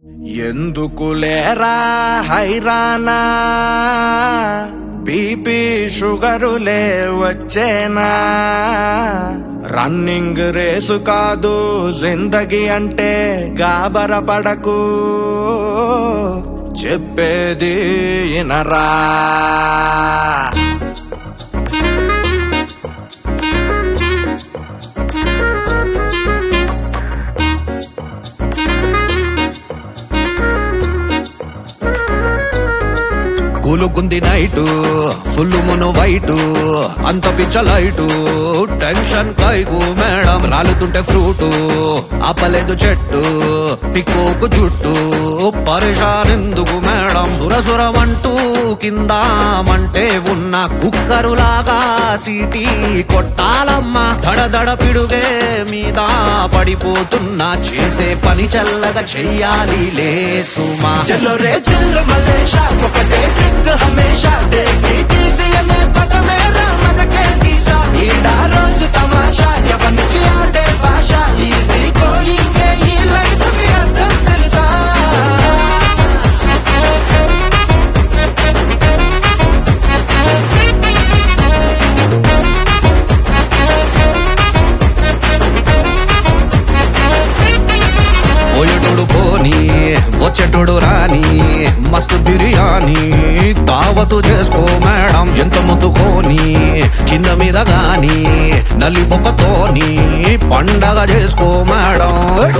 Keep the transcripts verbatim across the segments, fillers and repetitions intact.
ఎందుకు లేరా హైరానా బీపీ షుగరులే వచ్చేనా రన్నింగ్ రేసు కాదు జిందగీ అంటే గాబర పడకు చెప్పేది ఇనరా కూలుకుంది నైటు ఫుల్ మును వైటు అంత పిచ్చలైటు టెన్షన్ కైగు మేడం రాలుతుంటే ఫ్రూటు ఆపలేదు చెట్టు పిక్కోకు జుట్టు పరిషాన్ ఎందుకు మేడం సురసురమంటూ కిందామంటే ఉన్న కుక్కరులాగా సీటీ కొట్టాలమ్మా దడదడ పిడుగే మీద పడిపోతున్నా చేసే పని చల్లగా చెయ్యాలి లే సుమా చలో రే చల్లు మలేషా ఒకటే हमेशा पद मेरा मन के तीसा ईडा रोज तमाशा यवन की आटे भाषा इसी कोई के ही लाइफ में अर्थ తెలుసా పోయేటోడు పోనీ వచ్చేటోడు రాని మస్తు బిర్యానీ తావతు చేసుకో మేడం ఎంత ముద్దుకోని కింద మీద గాని నల్లి పొక్కతోని పండగ చేసుకో మేడం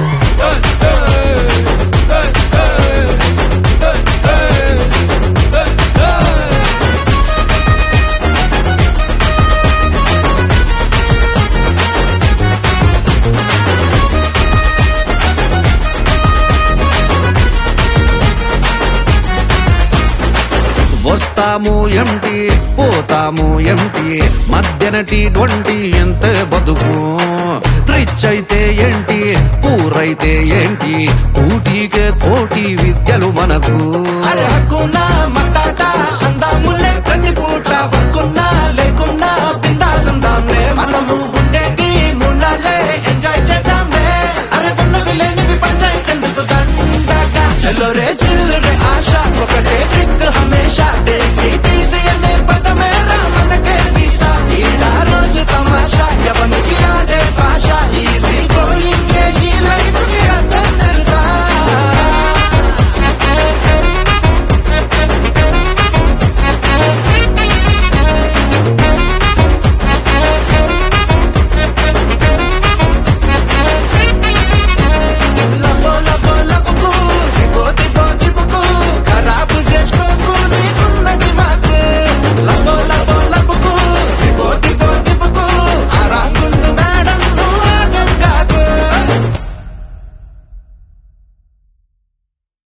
వస్తాము ఎంటి పోతాము ఎంటి మధ్యన టీ ట్వంటీ ఎంత బతుకు రిచ్ అయితే ఏంటి పూరైతే ఏంటి కూటికే కోటి విద్యలు మనకు అరే హక్కున్నా మటాటా అందాములే ప్రతి పూట వర్కున్నా లేకున్నా